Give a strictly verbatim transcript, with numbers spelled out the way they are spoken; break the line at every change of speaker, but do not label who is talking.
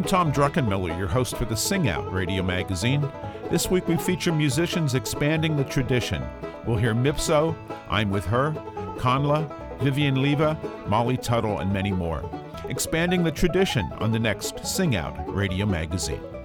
Tom Druckenmiller, your host for the Sing Out radio magazine. This week we feature musicians expanding the tradition. We'll hear Mipso, I'm With Her, Conla, Vivian Leva, Molly Tuttle, and many more. Expanding the tradition on the next Sing Out radio magazine.